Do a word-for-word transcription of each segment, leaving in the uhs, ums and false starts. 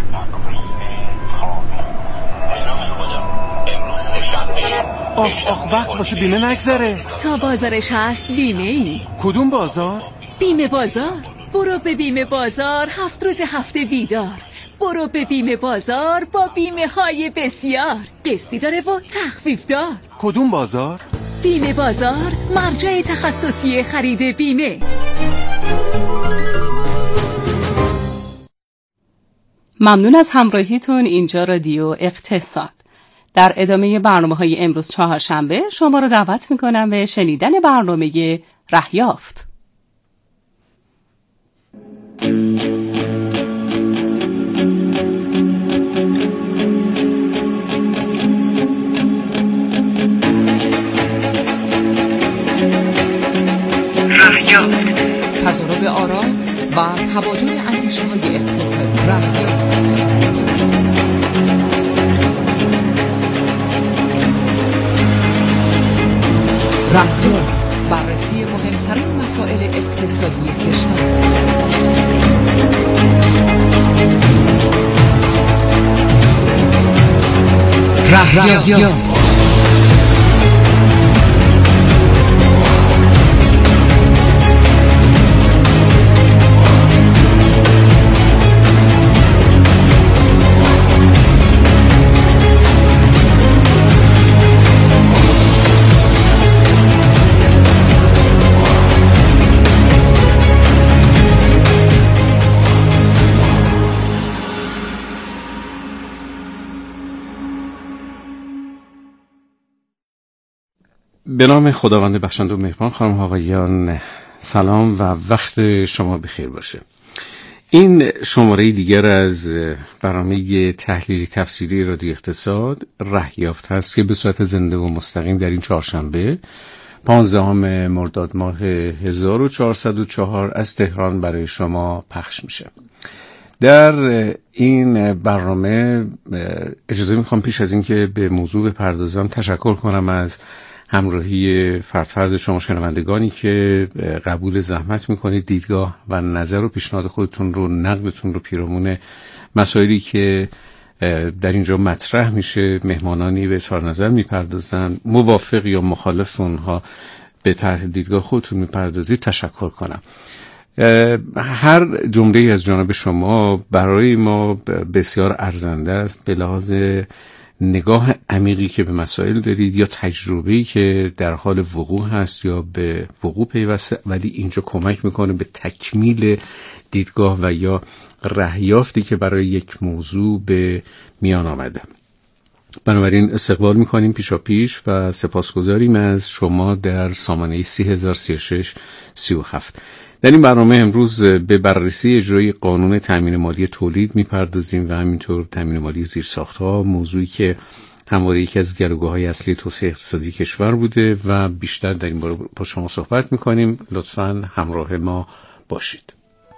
آخ آخ وقت واسه بیمه نگذره. تا بازارش هست بیمه ای. کدوم بازار؟ بیمه بازار. برو به بیمه بازار، هفت روز هفته بیدار. برو به بیمه بازار با بیمه های بسیار. قسطی داره و تخفیف دار. کدوم بازار؟ بیمه بازار، مرجع تخصصی خرید بیمه. ممنون از همراهیتون. اینجا رادیو اقتصاد. در ادامه برنامه‌های امروز چهارشنبه شما رو دعوت می‌کنم به شنیدن برنامه رهیافت. رهیافت، تضارب آرا و تبادل اندیشه‌های اقتصادی. رهیافت رهیافت بررسی مهمترین مسائل اقتصادی کشور. رهیافت به نام خداوند بخشنده و مهربان. خانم ها آقایان سلام و وقت شما بخیر باشه. این شماره دیگر از برنامه تحلیلی تفسیری رادیو اقتصاد رهیافت هست که به صورت زنده و مستقیم در این چهارشنبه پانزدهم مرداد ماه هزار و چهارصد و چهار از تهران برای شما پخش میشه. در این برنامه اجازه میخوام پیش از اینکه به موضوع بپردازم تشکر کنم از همراهی فرد فرد شما شنوندگانی که قبول زحمت میکنید دیدگاه و نظر و پیشنهاد خودتون رو، نقدتون رو پیرامون مسائلی که در اینجا مطرح میشه مهمانانی به اظهار نظر میپردازن، موافق یا مخالف اونها به طرح دیدگاه خودتون میپردازید تشکر کنم. هر جمله از جانب شما برای ما بسیار ارزنده است به لحاظ نگاه عمیقی که به مسائل دارید یا تجربه‌ای که در حال وقوع هست یا به وقوع پیوسته، ولی اینجا کمک میکنه به تکمیل دیدگاه و یا رهیافتی که برای یک موضوع به میان آمده. بنابراین استقبال میکنیم پیشا پیش و سپاسگزاریم از شما در سامانه سی هزار سی و شش سی و هفت. در این برنامه امروز به بررسی اجرای قانون تامین مالی تولید میپردازیم و همینطور تامین مالی زیرساخت‌ها، موضوعی که همواره یکی از گلوگاه‌های اصلی توسعه اقتصادی کشور بوده و بیشتر در این باره با شما صحبت میکنیم. لطفاً همراه ما باشید.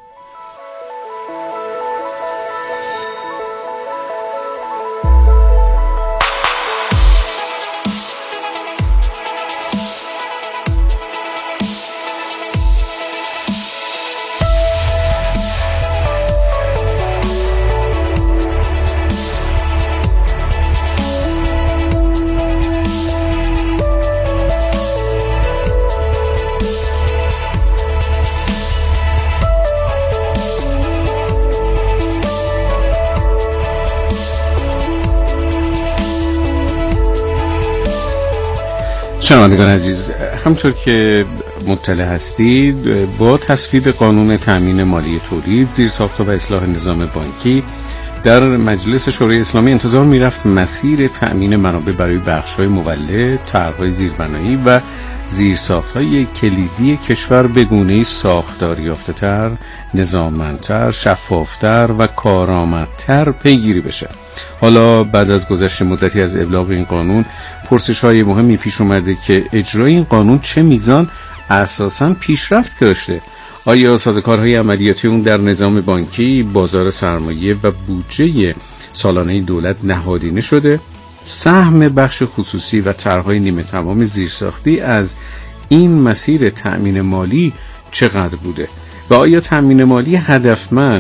شنوندگان عزیز، همطور که مطلع هستید با تصویب قانون تامین مالی تولید، زیرساخت‌ها و اصلاح نظام بانکی در مجلس شورای اسلامی انتظار میرفت مسیر تامین منابع برای بخش‌های مولد، طرح‌های زیربنایی و زیرساخت‌های کلیدی کشور به گونه‌ای ساختار یافته‌تر، نظاممندتر، شفافتر و کارآمدتر پیگیری بشه. حالا بعد از گذشت مدتی از ابلاغ این قانون پرسش‌های مهمی پیش اومده که اجرای این قانون چه میزان اساساً پیشرفت داشته. آیا سازوکارهای عملیاتی اون در نظام بانکی، بازار سرمایه و بودجه سالانه دولت نهادینه شده؟ سهم بخش خصوصی و طرح‌های نیمه تمام زیرساختی از این مسیر تأمین مالی چقدر بوده؟ و آیا تأمین مالی هدفمند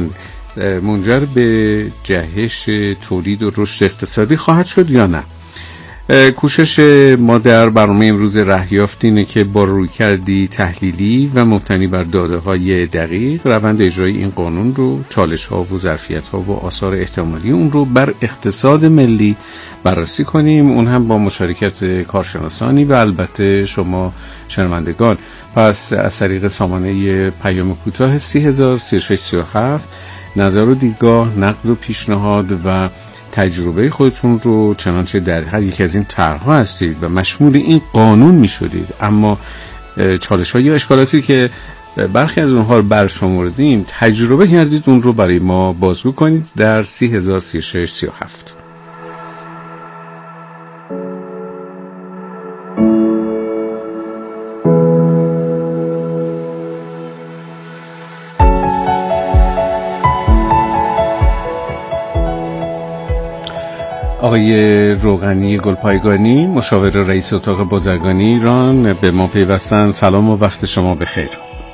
منجر به جهش تولید و رشد اقتصادی خواهد شد یا نه؟ کوشش ما در برنامه امروز رهیافت اینه که با رویکردی تحلیلی و مبتنی بر داده‌های دقیق روند اجرای این قانون رو، چالش‌ها و ظرفیت‌ها و آثار احتمالی اون رو بر اقتصاد ملی بررسی کنیم، اون هم با مشارکت کارشناسانی و البته شما شنوندگان. پس از طریق سامانه پیام کوتاه سی هزار سی و شش سی و هفت نظر و دیدگاه، نقد و پیشنهاد و تجربه خودتون رو، چنانچه در هر یک از این طرح‌ها هستید و مشمول این قانون می‌شدید اما چالش‌ها یا اشکالاتی که برخی از اونها رو برشمردیم تجربه کردید، اون رو برای ما بازگو کنید در سی هزار سی و شش سی و هفت. آقای روغنی گلپایگانی، مشاور رئیس اتاق بازرگانی ایران، به ما پیوستن. سلام و وقت شما بخیر.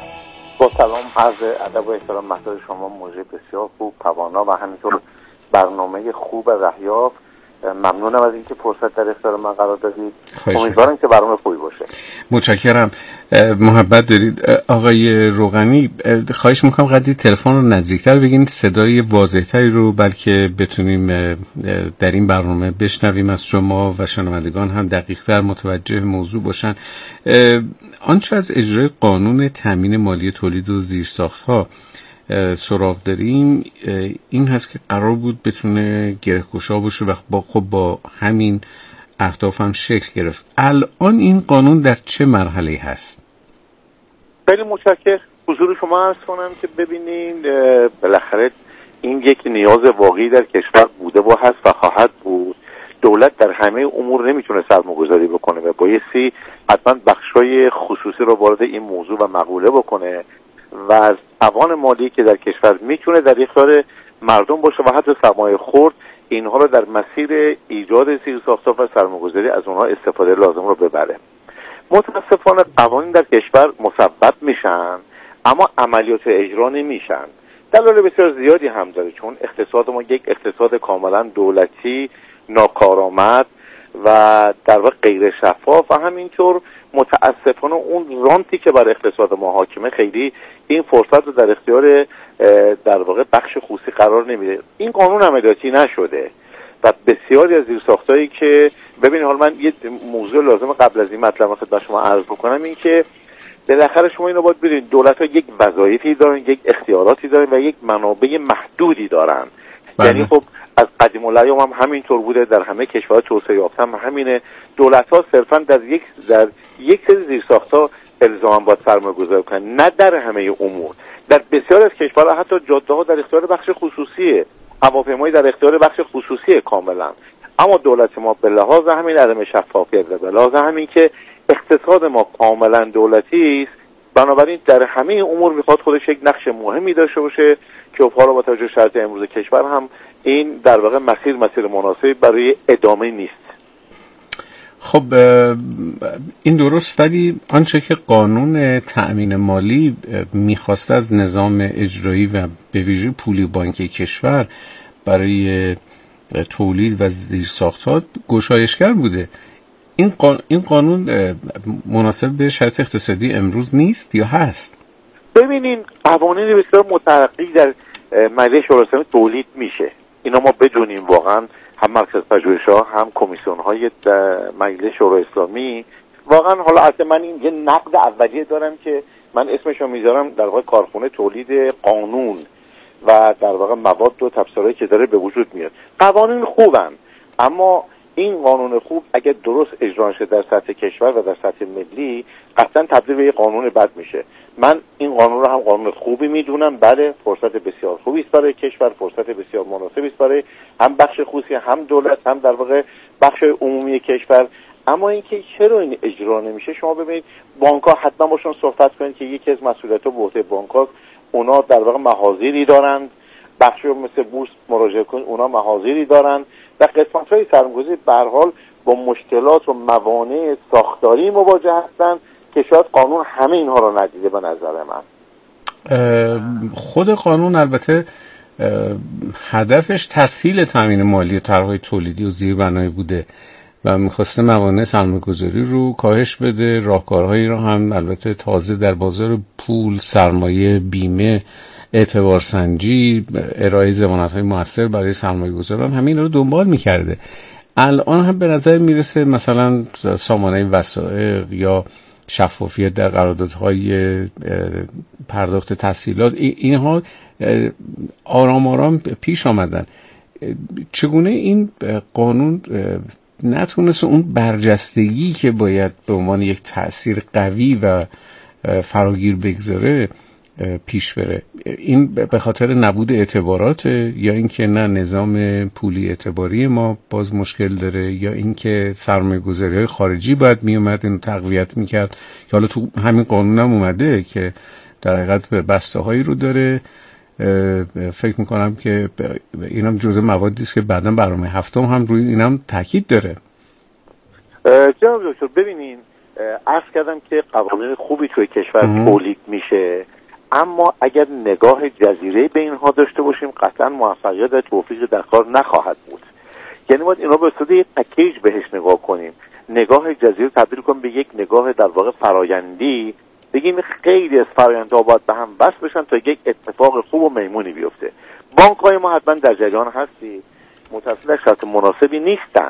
با سلام، عرض ادب و احترام محضر شما، موضوع بسیار خوب، توانا و همینطور برنامه خوب رهیافت. ممنونم از اینکه فرصت در اختیار من قرار دادید. امیدوارم که برنامه خوبی باشه. متشکرم. محبت دارید. آقای روغنی، خواهش میکنم قدری تلفن رو نزدیکتر بگیرید، صدای واضح‌تری رو، بلکه بتونیم در این برنامه بشنویم از شما و شنوندگان هم دقیق‌تر متوجه موضوع باشن. آنچه از اجرای قانون تامین مالی تولید و زیرساخت‌ها سراغ داریم این هست که قرار بود بتونه گره‌گشا باشه و با خب با همین اهداف هم شکل گرفت. الان این قانون در چه مرحله هست؟ خیلی متشکرم. حضور شما عرض کنم که ببینین بالاخره این یک نیاز واقعی در کشور بوده و هست و خواهد بود. دولت در همه امور نمیتونه سرمایه‌گذاری بکنه و بایستی حتما بخشای خصوصی رو وارد این موضوع و مقوله بکنه و از توان مالی که در کشور میتونه در اختیار مردم باشه و حتی سرمایه خورد اینها رو در مسیر ایجاد زیرساخت‌ها و سرمایه‌گذاری از اونها استفاده لازم رو ببره. متاسفانه قوانین در کشور مثبت میشن اما عملیات اجرا نمیشن. دلایل بسیار زیادی هم داره، چون اقتصاد ما یک اقتصاد کاملا دولتی، ناکارآمد و در واقع غیر شفاف و همینطور متاسفانه اون رانتی که بر اقتصاد ما حاکمه خیلی این فرصت رو در اختیار در واقع بخش خصوصی قرار نمیده. این قانون عملیاتی نشده و بسیاری از زیرساختایی که ببینید، حالا من یه موضوع لازمه قبل از این مطلب خدمت شما عرض بکنم، این که بالاخره شما اینو باید ببینید دولت‌ها یک وظایفی دارن، یک اختیاراتی دارن و یک منابع محدودی دارن. یعنی خب از قدیم الایام هم همینطور بوده، در همه کشورهای توسعه یافته هم همینه. دولت‌ها صرفاً در یک در یک سری زیرساخت‌ها الزاما باید سرمایه‌گذاری کنن، نه در همه امور. در بسیار از کشورها حتی جاده‌ها در اختیار بخش خصوصیه، هواپیمایی در اختیار بخش خصوصیه کاملا. اما دولت ما به لحاظ همین عدم شفافیت و به لحاظ همین که اقتصاد ما کاملا دولتی است، بنابراین در همه امور میخواد خودش یک نقش مهمی داشته باشه که حالا با توجه شرایط امروز کشور هم این در واقع مسیر مسیر مناسبی برای ادامه نیست. خب این درست، ولی آنچه که قانون تأمین مالی میخواست از نظام اجرایی و به ویژه پولی بانکی کشور برای تولید و زیرساخت‌ها گشایشگر بوده. این قانون, این قانون مناسب به شرایط اقتصادی امروز نیست یا هست؟ ببینین قوانین بسیار مترقی در مجلس شورای اسلامی تولید میشه. اینا ما بدونیم واقعا هم مرکز پژوهش‌ها هم کمیسیون‌های مجلس شورای اسلامی واقعا. حالا البته من این یه نقد اولیه دارم که من اسمشو میذارم در واقع کارخونه تولید قانون و در واقع مواد و تفسیرایی که داره به وجود میاد. قوانین خوبن، اما این قانون خوب اگه درست اجرا شه در سطح کشور و در سطح ملی قطعا تبدیل به یک قانون بد میشه. من این قانون رو هم قانون خوبی میدونم، بله فرصت بسیار خوبی است برای کشور، فرصت بسیار مناسبی است برای هم بخش خصوصی هم دولت هم در واقع بخش عمومی کشور. اما اینکه چرا این اجرا نمیشه، شما ببینید بانک‌ها حتما باشون صحبت کنید که یکی از مسئولیت‌ها به عهده بانک‌ها، اونا در واقع محاذیری دارند، بخشی مثل بورس مراجعه کنید اونا محاذیری دارند و قسمت‌های سرمایه‌گذاری به هر حال با مشکلات و موانع ساختاری مواجه هستند که شاید قانون همه اینها رو ندیده. به نظر من خود قانون البته هدفش تسهیل تامین مالی طرح‌های تولیدی و زیربنایی بوده و میخواسته موانع سرمایه‌گذاری رو کاهش بده، راهکارهایی رو هم البته تازه در بازار پول، سرمایه، بیمه، اعتبار سنجی، ارائه ضمانت‌های موثر برای سرمایه‌گذاران همین رو دنبال می‌کرده. الان هم به نظر میرسه مثلا سامانه وثائق یا شفافیت در قراردادهای پرداخت تسهیلات، اینها آرام آرام پیش آمدن. چگونه این قانون نتونست اون برجستگی که باید به عنوان یک تأثیر قوی و فراگیر بگذاره پیش بره؟ این به خاطر نبود اعتبارات، یا اینکه نه نظام پولی اعتباری ما باز مشکل داره، یا اینکه سرمایه‌گذاری‌های خارجی باید میومد اینو تقویت میکرد، که حالا تو همین قانون هم اومده که در حقیقت بسته‌هایی رو داره. فکر میکنم که اینم جزء موادی است که بعداً برنامه هفتم هم روی اینم تاکید داره. جناب دکتر ببینین، عرض کردم که قوانین خوبی توی کشور تولید میشه، اما اگر نگاه جزیره به اینها داشته باشیم قطعا موفقیت و توفیق در کار نخواهد بود. یعنی باید اینا به صورت یک پکیج بهش نگاه کنیم، نگاه جزیره تبدیل کنیم به یک نگاه در واقع فرایندی، بگیم خیلی از فرآیندها باید به هم وصل بشن تا یک اتفاق خوب و میمونی بیفته. بانک‌های ما حتما در جریان هستی، متصل در شرط مناسبی نیستن،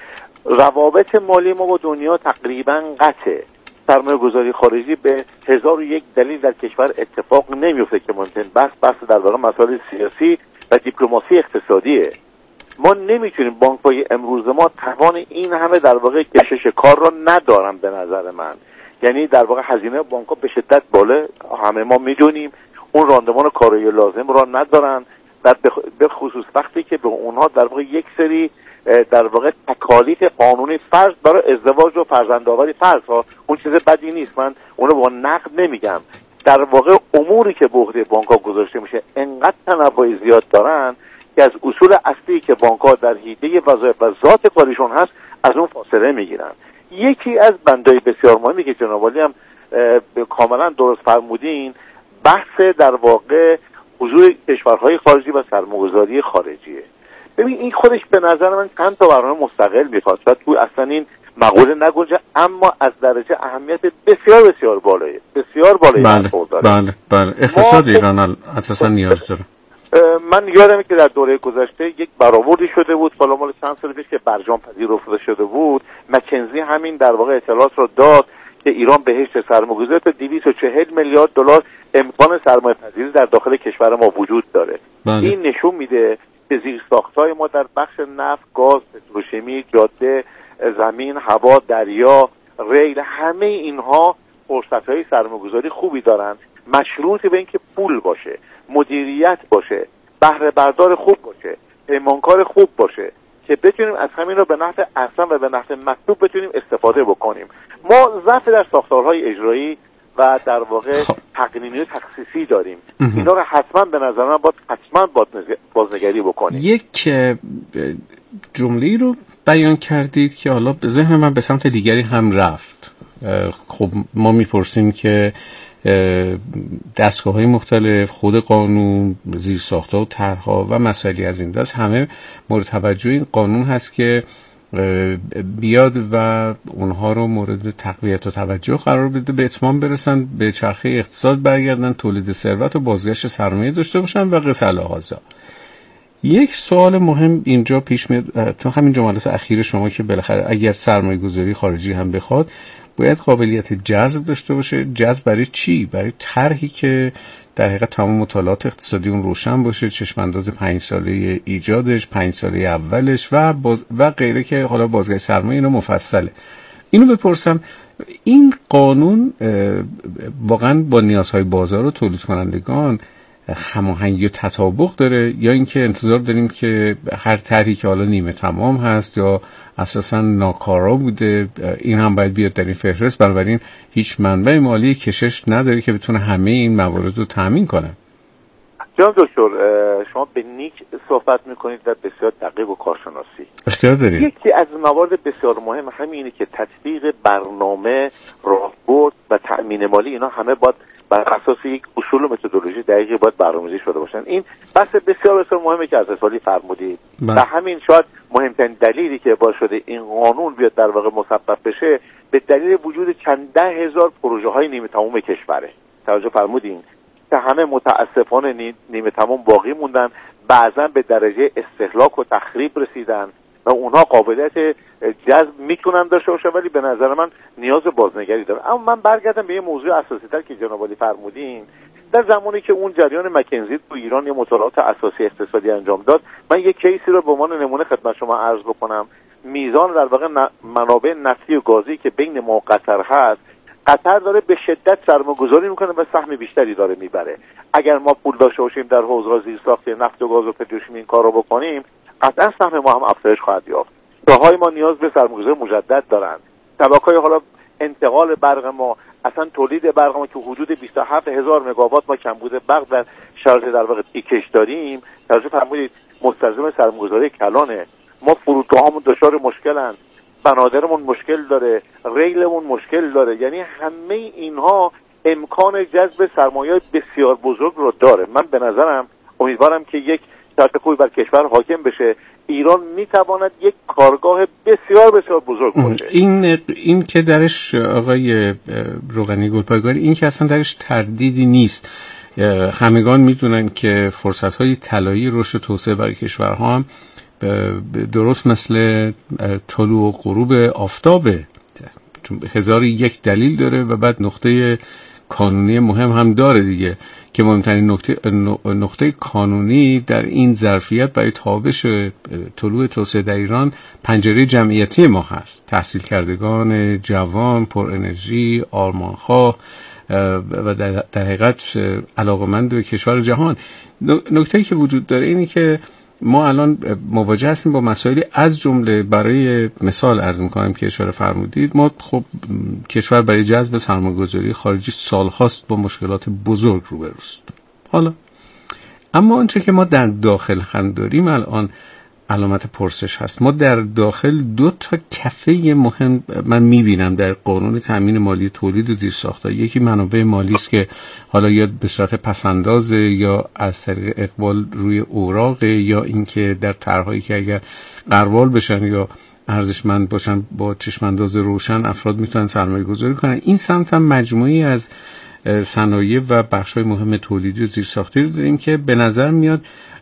روابط مالی ما با دنیا تقریبا قطعه، سرمایه گذاری خارجی به هزار و یک دلیل در کشور اتفاق نمیفته که ممکن بحث بحث در واقع مسائل سیاسی و دیپلماسی اقتصادیه. ما نمیتونیم، بانک‌های امروز ما توان این همه در واقع کشش کار را ندارن به نظر من. یعنی در واقع هزینه بانک‌ها به شدت بالا، همه ما میدونیم، اون راندمان کارایی لازم را ندارن و به خصوص وقتی که به اونها در واقع یک سری در واقع تکالیف قانونی فرض برای ازدواج و فرزندآوری فرض ها، اون چیز بدی نیست، من اونو با نقد نمیگم. در واقع اموری که به عهده بانک‌ها گذاشته میشه انقدر تنوع زیاد دارن که از اصول اصلی که بانک‌ها در حیطه وظایف و ذات کارشون هست از اون فاصله میگیرن. یکی از بندای بسیار مهمی که جناب عالی هم کاملا درست فرمودین، بحث در واقع حضور کشورهای خارجی و سرمایه‌گذاری خارجیه. ببین این خودش به نظر من چند تا برنامه مستقل میخواد و تو اصلا این مقوله نگنجه، اما از درجه اهمیت بسیار بسیار بالایه، بسیار بالایی برخورد داره. بله بله اقتصاد ایران اساسا نیاز داره. من یادمه که در دوره گذشته یک برآوردی شده بود، سال مال چند سال پیش که برجام پذیرفته شده بود، مکنزی همین در واقع اطلاعات رو داد که ایران بهشت سرمایه‌گذاری تا دویست و چهل میلیارد دلار امکان سرمایه‌پذیری در داخل کشور ما وجود داره. بله. این نشون میده که زیرساخت‌های ما در بخش نفت، گاز، پتروشیمی، جاده، زمین، هوا، دریا، ریل، همه اینها فرصت‌های سرمایه‌گذاری خوبی دارن، مشروط به اینکه پول باشه، مدیریت باشه، بهره بردار خوب باشه، پیمانکار خوب باشه که بتونیم از همین رو به نفع اصلا و به نفع مطلوب بتونیم استفاده بکنیم. ما ضعف در ساختارهای اجرایی و در واقع تقنینی و تخصیصی داریم. اینا رو حتما به نظر من باید حتما بازنگری بکنیم. یک جمله‌ای رو بیان کردید که حالا به ذهن من به سمت دیگری هم رفت. خب ما میپرسیم که دستگاه‌های مختلف، خود قانون، زیرساخت‌ها و طرح‌ها و مسائلی از این دست همه مورد توجه این قانون هست که بیاد و اونها رو مورد تقویت و توجه قرار بده، به اتمام برسن، به چرخه اقتصاد برگردن، تولید ثروت و بازگشت سرمایه داشته باشن و قصه الهازا. یک سوال مهم اینجا پیش میاد تو همین جملات اخیر شما که بالاخره اگر سرمایه گذاری خارجی هم بخواد باید قابلیت جذب داشته باشه. جذب برای چی؟ برای طرحی که در حقیقت تمام مطالعات اقتصادی اون روشن باشه، چشمانداز پنج ساله ایجادش، پنج ساله اولش و باز و غیره که حالا بازگشت سرمایه اینو مفصله. اینو بپرسم، این قانون واقعا با نیازهای بازار و تولید کنندگان هماهنگی و تطابق داره، یا اینکه انتظار داریم که هر طرحی که حالا نیمه تمام هست یا اساسا ناکارا بوده این هم باید بیاد در این فهرست، بنابراین هیچ منبع مالی کشش نداره که بتونه همه این موارد رو تامین کنه؟ جناب دکتر شما به نیک صحبت میکنید و بسیار دقیق و کارشناسی اختیار دارید. یکی از موارد بسیار مهم همینه که تطبیق برنامه، راهبرد و تأمین مالی اینا همه باید بر اساس یک اصول و متدولوژی دقیقی باید برنامه‌ریزی شده باشن. این بحث بسیار بسیار مهمه که از اصالی فرمودید و همین شاید مهمترین دلیلی که باعث شده این قانون بیاد در واقع مسبب بشه به دلیل وجود چند ده هزار پروژه های نیمه تمام کشوره. توجه فرمودین که همه متاسفانه نیمه تمام باقی موندن، بعضا به درجه استهلاک و تخریب رسیدن و اونها قابلیت جذب میتونن داشته باشن، ولی به نظر من نیاز بازنگری داره. اما من برگردم به یه موضوع اساسی تر که جناب عالی فرمودین. در زمانی که اون جریان مکنزی تو ایران یه مطالعات اساسی اقتصادی انجام داد، من یه کیسی رو به عنوان نمونه خدمت شما عرض بکنم. میزان در واقع منابع نفتی و گازی که بین ما و قطر هست، قطر داره به شدت سرمایه‌گذاری میکنه و سهم بیشتری داره میبره. اگر ما پول داشته باشیم در حوزه زیرساختی نفت و گاز و پتروشیمی این کارو بکنیم، قطعا سهم ما هم افزایش خواهد یافت. راههای ما نیاز به سرمایه‌گذاری مجدد دارند. طبقه‌های حالا انتقال برق ما، اصلا تولید برق ما که حدود بیست و هفت هزار مگاوات ما کمبود برق در شرایط در واقع ایکش داریم، توجه فرمودید مستلزم سرمایه‌گذاری کلانه. ما فرودگاهامون دچار مشکلن، بنادرمون مشکل داره، ریلمون مشکل داره. یعنی همه اینها امکان جذب سرمایه بسیار بزرگ رو داره. من به نظرم امیدوارم که یک شرط خوبی بر کشور حاکم بشه، ایران میتواند یک کارگاه بسیار بسیار بزرگ باشه. این این که درش آقای روغنی گلپایگانی، این که اصلا درش تردیدی نیست. همگان میدونن که فرصت‌های طلایی رشد و توسعه برای کشورها هم درست مثل طلوع و غروب آفتابه، چون هزار یک دلیل داره و بعد نقطه کانونی مهم هم داره دیگه، که مهمترین نقطه نقطه کانونی در این ظرفیت برای تابش طلوع توسعه در ایران پنجره جمعیتی ما هست. تحصیل کردگان جوان، پر انرژی، آرمانخواه و در حقیقت علاقمند به کشور جهان. نکته‌ای که وجود داره اینی که ما الان مواجه هستیم با مسائلی، از جمله برای مثال عرض می‌کنم که اشاره فرمودید، ما خب کشور برای جذب سرمایه‌گذاری خارجی سال‌هاست با مشکلات بزرگ روبروست. حالا اما آنچه که ما در داخل هم داریم الان علامت پرسش هست. ما در داخل دو تا کفه مهم من میبینم در قانون تامین مالی تولید و زیرساخت‌ها. یکی منابع مالی است که حالا یا به صورت پسنداز یا از طریق اقبال روی اوراق، یا اینکه در طرح‌هایی که اگر قربال بشن یا ارزشمند باشن با چشمانداز روشن افراد میتونن سرمایه گذاری کنن. این سمت هم مجموعی از صنایع و بخش‌های مهم تولیدی و زیرساختی رو داریم که به نظر میاد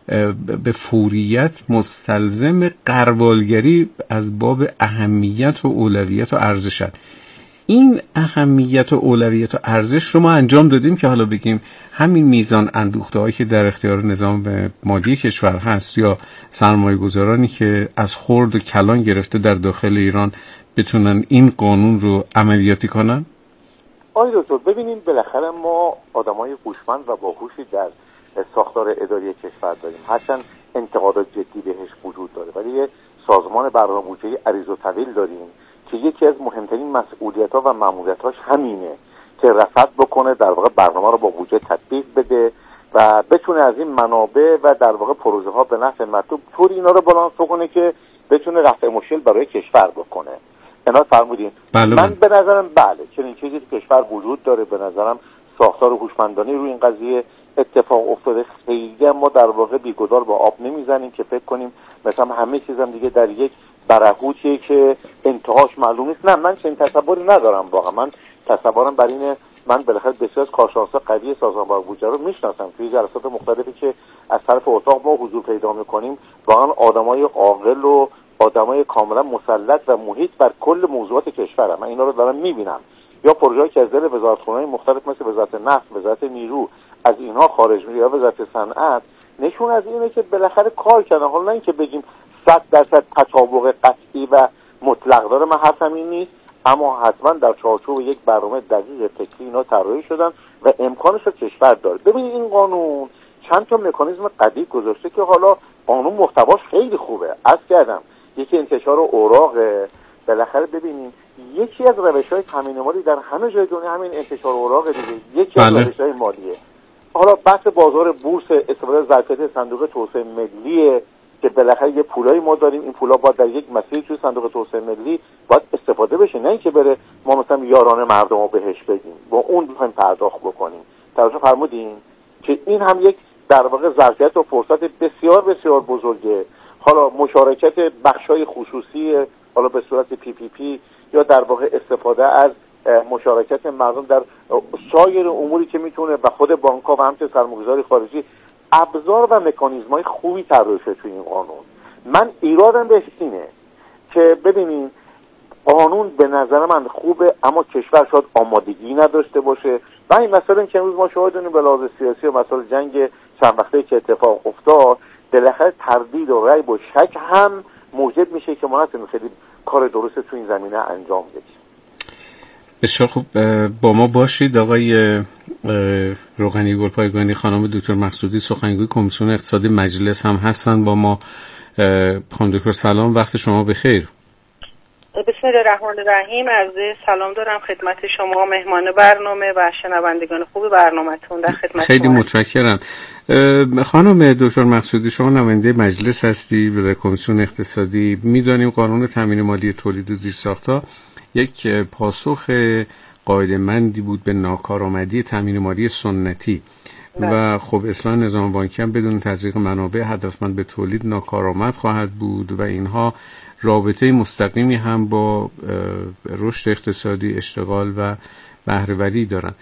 به فوریت مستلزم قربالگری از باب اهمیت و اولویت و ارزش. این اهمیت و اولویت و ارزش رو ما انجام دادیم که حالا بگیم همین میزان اندوخته‌هایی که در اختیار نظام مالی کشور هست یا سرمایه‌گذارانی که از خرد و کلان گرفته در داخل ایران بتونن این قانون رو عملیاتی کنن؟ آقای دکتر ببینیم بالاخره ما آدمای هوشمند و باهوشی در ساختار اداری کشور داریم، هرچند انتقادات جدی بهش وجود داره، ولی یه سازمان برنامه‌ریزی عریض و طویل داریم که یکی از مهمترین مسئولیت‌ها و مأموریت‌هاش همینه که رصد بکنه، در واقع برنامه رو با بودجه تطبیق بده و بتونه از این منابع و در واقع پروژه‌ها به نفع مردم طوری اینا رو بالانس بکنه که بتونه رفع مشکل برای کشور بکنه. اینا فرمودین. بله من به نظرم بله چنین چیزی که کشور وجود داره. به نظرم ساختار هوشمندانه روی این قضیه اتفاق افتاده. خیلی ما در واقع بیگدار با آب نمیزنیم که فکر کنیم مثلا همه چیزم دیگه در یک برهوتیه که انتهاش معلوم نیست. نه، من چنین تصوری ندارم. واقعا من تصورم بر اینه، من بالاخره بسیار از کارشناسا قوی سازمان بر بودجه رو میشناسم. توی جلسات مختلفی که از طرف اتاق ما حضور پیدا میکنیم، واقعا آدمای عاقل و آدمای کاملا مسلط و محیط بر کل موضوعات کشورم. من اینا رو دارم میبینم. یا پروژه‌ای که از دل وزارتخونه‌های مختلف مثل وزارت نفت، وزارت نیرو از اینها خارج میشه یا وزارت صنعت، نشون از اینه که بالاخره کار کردن. حالا نه اینکه بگیم صد درصد تطابق قطعی و مطلق داره، من حرفم این نیست، اما حتما در چارچوب یک برنامه دقیق فکری اینا طراحی شدن و امکانش رو کشور داره. ببینید این قانون چند تا مکانیزم قوی گذاشته که حالا قانون محتواش خیلی خوبه. عرض کردم یکی انتشار اوراق. بالاخره ببینیم یکی از روش‌های تامین مالی در همه جای دنیا همین انتشار اوراق دیگه، یکی از بله. روش‌های مالیه. حالا بحث بازار بورس، استفاده از ظرفیت صندوق توسعه ملی که بالاخره یه پولایی ما داریم، این پولا باید در یک مسیری توی صندوق توسعه ملی باید استفاده بشه، نه اینکه بره ما مثلا یارانه مردم رو بهش بدیم با اون بخوایم پرداخت بکنیم. توجه فرمودین که این هم یک در واقع ظرفیت و فرصت بسیار بسیار بزرگه. حالا مشارکت بخشای خصوصی، حالا به صورت پی پی پی یا در واقع استفاده از مشارکت مردم در سایر اموری که میتونه و خود بانک‌ها و همچنین سرمایه‌گذاری خارجی، ابزار و مکانیزم‌های خوبی طراحی شده توی این قانون. من ایرادم بهش اینه که ببینین قانون به نظر من خوبه، اما کشور شاید آمادگی نداشته باشه و این مسئله که امروز ما شاهدیم به لحاظ سیاسی و مسائل جنگ چند وقته که اتفاق افتاد، بالاخره تردید و ریب و شک هم موجب میشه که ما نتونیم خیلی کار درست تو این زمینه انجام بدیم. بسیار خوب، با ما باشید آقای روغنی گلپایگانی. خانم دکتر مقصودی سخنگوی کمیسیون اقتصادی مجلس هم هستن با ما. خانم دکتر سلام، وقت شما بخیر. بسم الله الرحمن الرحیم. عرض سلام دارم خدمت شما مهمان برنامه و شنوندگان خوب برنامه‌تون. در خدمت خیلی متشکرم. خانم دکتر مقصودی، شما نماینده مجلس هستی و به کمیسیون اقتصادی. میدانیم قانون تامین مالی تولید و زیرساخت‌ها یک پاسخ قاعده‌مندی بود به ناکارآمدی تامین مالی سنتی و خب اصلاح نظام بانکی هم بدون تزریق منابع هدفمند به تولید ناکارآمد خواهد بود و اینها رابطه مستقیمی هم با رشد اقتصادی، اشتغال و بهره‌وری دارن.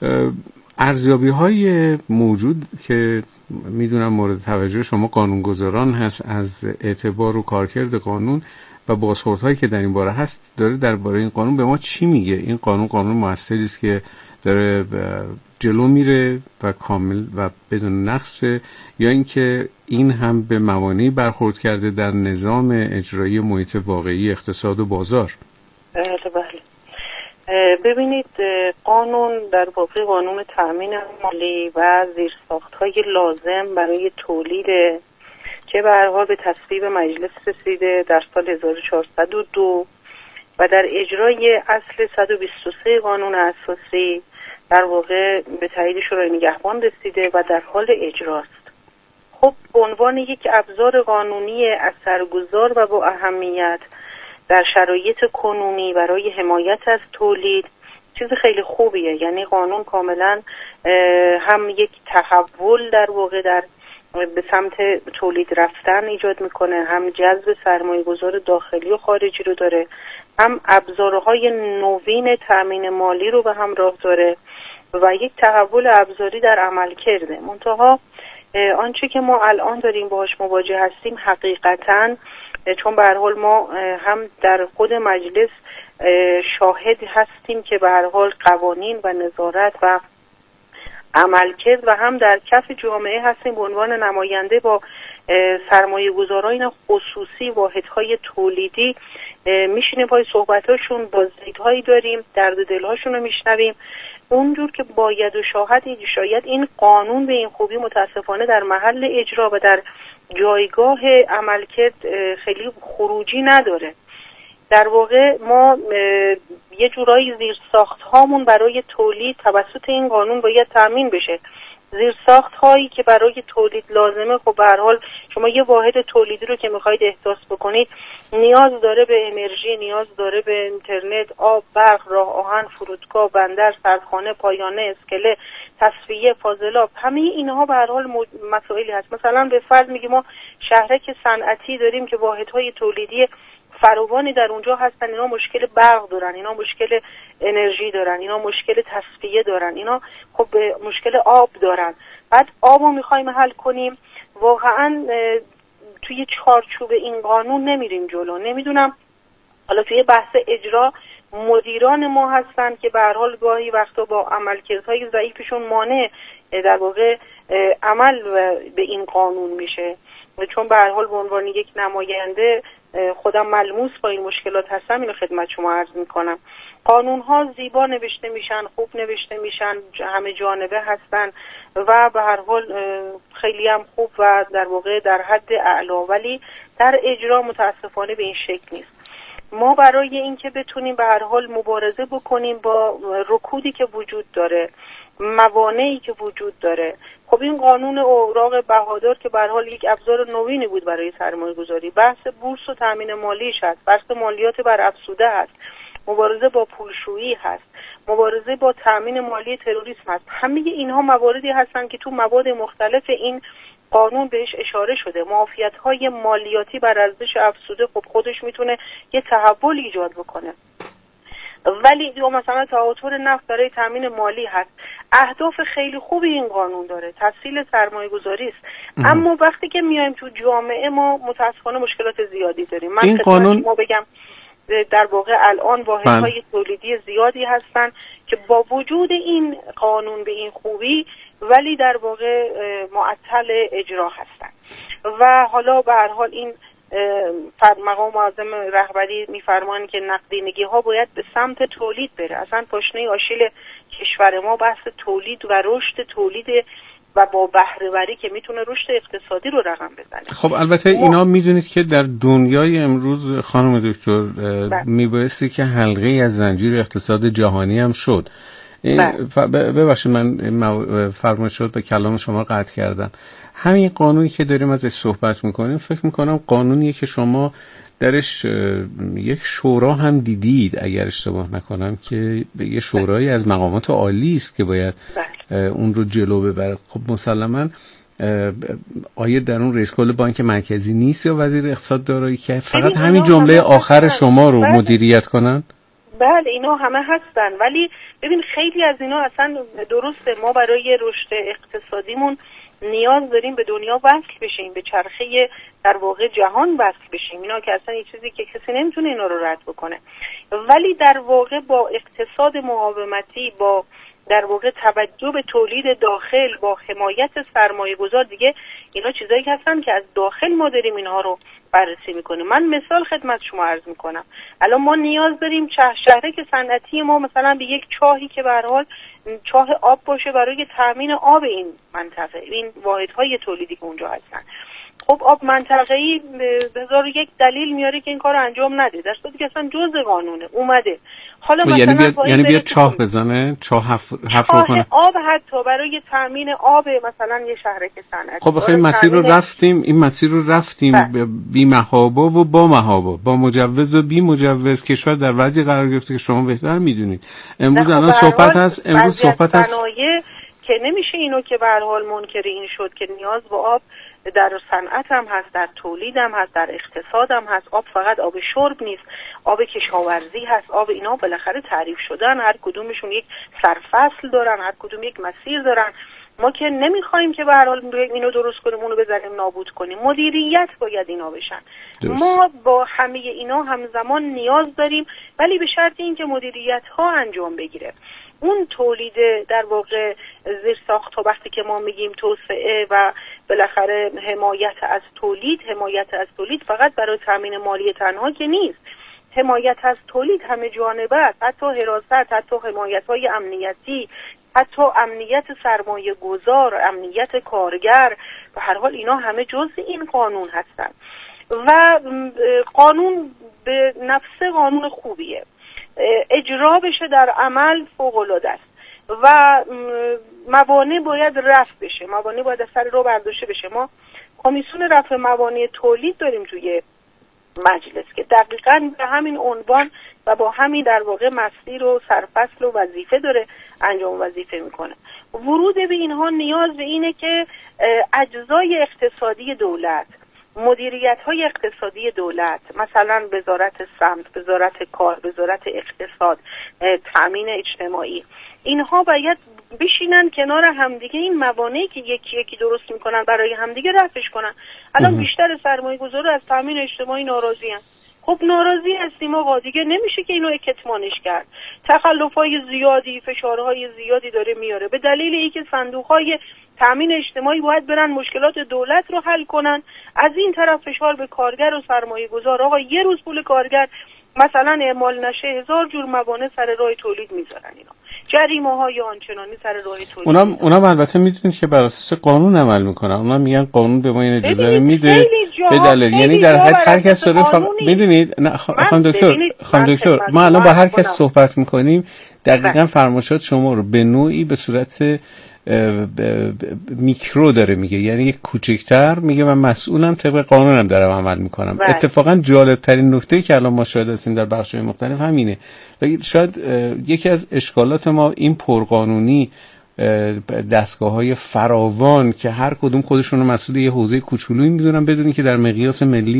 ارزیابی‌های موجود که میدونم مورد توجه شما قانونگذاران هست از اعتبار و کارکرد قانون و بازخوردهایی که در این باره هست داره درباره این قانون به ما چی میگه؟ این قانون قانون موثری است که داره جلو میره و کامل و بدون نقص، یا اینکه این هم به موانعی برخورد کرده در نظام اجرایی محیط واقعی اقتصاد و بازار؟ بله بله. ببینید، قانون در واقع قانون تامین مالی و زیرساخت‌های لازم برای تولید که به هر حال به تصویب مجلس رسیده در سال هزار و چهارصد و دو و در اجرای اصل صد و بیست و سه قانون اساسی در واقع به تایید شورای نگهبان رسیده و در حال اجراست. خب به عنوان یک ابزار قانونی اثرگذار و با اهمیت در شرایط کنونی برای حمایت از تولید چیز خیلی خوبیه. یعنی قانون کاملا هم یک تحول در واقع در به سمت تولید رفتن ایجاد میکنه، هم جذب سرمایه گذار داخلی و خارجی رو داره، هم ابزارهای نوین تامین مالی رو به همراه داره و یک تحول ابزاری در عمل کرده. منتها آنچه که ما الان داریم باهاش مواجه هستیم حقیقتاً، چون به هر حال ما هم در خود مجلس شاهد هستیم که به هر حال قوانین و نظارت و عملکرد و هم در کف جامعه هستیم به عنوان نماینده با سرمایه گذاران خصوصی واحدهای تولیدی میشینیم پای صحبتاشون، بازدیدهایی داریم، درد دلهاشون رو میشنویم اونجور که باید و شاهد شاید این قانون به این خوبی متاسفانه در محل اجرا و در جایگاه عملکرد خیلی خروجی نداره. در واقع ما یه جورایی زیرساخت هامون برای تولید توسط این قانون باید تامین بشه. زیرساخت هایی که برای تولید لازمه، خب به هر حال شما یه واحد تولیدی رو که میخواید احداث بکنید نیاز داره به انرژی، نیاز داره به اینترنت، آب، برق، راه آهن، فرودگاه، بندر، سردخانه، پایانه، اسکله، تصفیه، فاضلاب. همه اینها به هر حال مسائلی هست. مثلا به فرض میگیم ما شهرک صنعتی داریم که واحدهای تولیدی فراوانی در اونجا هستن، اینا مشکل برق دارن، اینا مشکل انرژی دارن، اینا مشکل تصفیه دارن، اینا خب مشکل آب دارن. بعد آب رو میخوایم حل کنیم، واقعا توی چارچوب این قانون نمیریم جلو. نمیدونم حالا توی بحث اجرا مدیران ما هستن که به هر حال گاهی وقتا با عملکردهای ضعیفشون مانع در واقع عمل به این قانون میشه. چون به هر حال به عنوان یک نماینده خودم ملموس با این مشکلات هستم، اینو خدمت شما عرض میکنم. قانون ها زیبا نوشته میشن، خوب نوشته میشن، همه جانبه هستن و به هر حال خیلی هم خوب و در واقع در حد اعلی، ولی در اجرا متاسفانه به این شکل نیست. ما برای اینکه بتونیم به هر حال مبارزه بکنیم با رکودی که وجود داره، موانعی که وجود داره، خب این قانون اوراق بهادار که به هر حال یک ابزار نوینی بود برای سرمایه‌گذاری، بحث بورس و تامین مالیش هست، بحث مالیات بر افزوده هست، مبارزه با پولشویی هست، مبارزه با تامین مالی تروریسم هست. همه اینها مواردی هستن که تو مواد مختلف این قانون بهش اشاره شده. معافیت‌های مالیاتی بر ارزش افزوده خب خودش میتونه یه تحول ایجاد بکنه، ولی مثلا تواتر نفت برای تامین مالی هست. اهداف خیلی خوبی این قانون داره، تسهیل سرمایه گذاری است، اما وقتی که میایم تو جامعه ما متاسفانه مشکلات زیادی داریم. من این قانون ما بگم در واقع الان واحدهای تولیدی زیادی هستن که با وجود این قانون به این خوبی ولی در واقع معطل اجرا هستن و حالا به هر حال این مقام معظم رهبری میفرمان که نقدینگی ها باید به سمت تولید بره. اصلا پاشنه آشیل کشور ما بحث تولید و رشد تولید و با بهره وری که میتونه رشد اقتصادی رو رقم بزنه. خب البته اینا میدونید که در دنیای امروز خانم دکتر میبایستی که حلقه از زنجیر اقتصاد جهانی هم شد. ببخشید من فرمایشات به کلام شما قطع کردم. همین قانونی که داریم ازش صحبت میکنیم فکر میکنم قانونیه که شما درش یک شورا هم دیدید اگر اشتباه نکنم که یه شورایی از مقامات عالی است که باید اون رو جلو ببره. خب مسلماً آیا در اون رئیس کل بانک مرکزی نیست یا وزیر اقتصاد دارایی که فقط همین جمله آخر شما رو بله. مدیریت کنن؟ بله اینا همه هستن، ولی ببین خیلی از اینا اصلا درسته. ما برای رشد اقتصادیمون نیاز داریم به دنیا وصل بشیم، به چرخه در واقع جهان وصل بشیم. اینا که اصلا یه چیزی که کسی نمیتونه اینا رو رد بکنه، ولی در واقع با اقتصاد مقاومتی، با در واقع توجه به تولید داخل، با حمایت سرمایه گذار، دیگه اینا چیزایی هستن که از داخل ما داریم اینها رو بررسی میکنیم. من مثال خدمت شما عرض میکنم. الان ما نیاز داریم شهرک صنعتی ما مثلا به یک چاهی که به هر حال چاه آب باشه برای تامین آب این منطقه، این واحدهای تولیدی که اونجا هستن. خب آب منطقه‌ای هزار و یک دلیل میاره که این کارو انجام نده، در صورتی که اصلا جزء قانونه اومده. حالا مثلا یعنی بیاد یعنی بیاد چاه بزنه، چاه حفر کنه، آب حتی برای تامین آب مثلا یه شهرک صنعتی. خب بخیر مسیر رو رفتیم، این مسیر رو رفتیم بی محابا و با محابا، با مجوز و بی مجوز. کشور در وضعی قرار گرفته که شما بهتر میدونید. امروز الان صحبت هست، امروز صحبت هست که نمیشه اینو که به هر حال منکر این شد که نیاز به آب در صنعت هم هست، در تولید هم هست، در اقتصاد هم هست. آب فقط آب شرب نیست، آب کشاورزی هست. آب اینا بالاخره تعریف شدن، هر کدومشون یک سرفصل دارن، هر کدوم یک مسیر دارن. ما که نمیخوایم که به هر حال اینو درست کنیم اونو بزنیم نابود کنیم. مدیریت باید اینا بشن. درست. ما با همه اینا همزمان نیاز داریم، ولی به شرط اینکه مدیریت ها انجام بگیره. اون تولید در واقع زیرساخت ها، وقتی که ما میگیم توسعه و بالاخره حمایت از تولید، حمایت از تولید فقط برای تامین مالی تنها که نیست. حمایت از تولید همه جانبه است، حتی حراست، حتی حمایت های امنیتی، حتی امنیت سرمایه گذار، امنیت کارگر. به هر حال اینا همه جزء این قانون هستن و قانون به نفس قانون خوبیه، اجرا بشه در عمل فوق‌العاده است و موانع باید رفع بشه، موانع باید از سر رو برداشته بشه. ما کمیسیون رفع موانع تولید داریم توی مجلس که دقیقاً به همین عنوان و با همین در واقع مسیر و سرفصل و وظیفه داره انجام وظیفه میکنه. ورود به اینها نیاز به اینه که اجزای اقتصادی دولت، مدیریت‌های اقتصادی دولت، مثلا وزارت سمت، وزارت کار، وزارت اقتصاد، تامین اجتماعی، اینها باید بشینن کنار همدیگه این موانعی که یکی یکی درست میکنن برای همدیگه رفعش کنن. الان بیشتر سرمایه‌گذارا از تامین اجتماعی ناراضی هستن. خب ناراضی هستیم آقا، دیگه نمیشه که اینو کتمانش کرد. تخلف‌های زیادی، فشارهای زیادی داره میاره به دلیل اینکه صندوق‌های تامین اجتماعی باید برن مشکلات دولت رو حل کنن. از این طرف فشار به کارگر و سرمایه‌گذار. آقا یه روز پول کارگر مثلا اعمال نشه هزار جور موانع سر راه تولید میذارن. اینا جریمه‌های آنچنانی سر راه تولید. اونم اونم البته میدونید که بر اساس قانون عمل میکنن. اونم میگن قانون به ما این اجازه میده به دلیل، یعنی در حد هر کس داره فق... میدونید نه خانم دکتر خانم دکتر ما الان با هر کس صحبت میکنیم دقیقاً فرمایشات شما رو به نوعی به صورت میکرو داره میگه، یعنی یک کوچکتر میگه من مسئولم، طبق قانونم دارم عمل میکنم. بله. اتفاقا جالب ترین نکته که الان ما شاهد هستیم در بخش‌های مختلف همینه. شاید یکی از اشکالات ما این پرقانونی دستگاه‌های فراوان که هر کدوم خودشون رو مسئول یه حوزه کوچولویی میدونن بدونی که در مقیاس ملی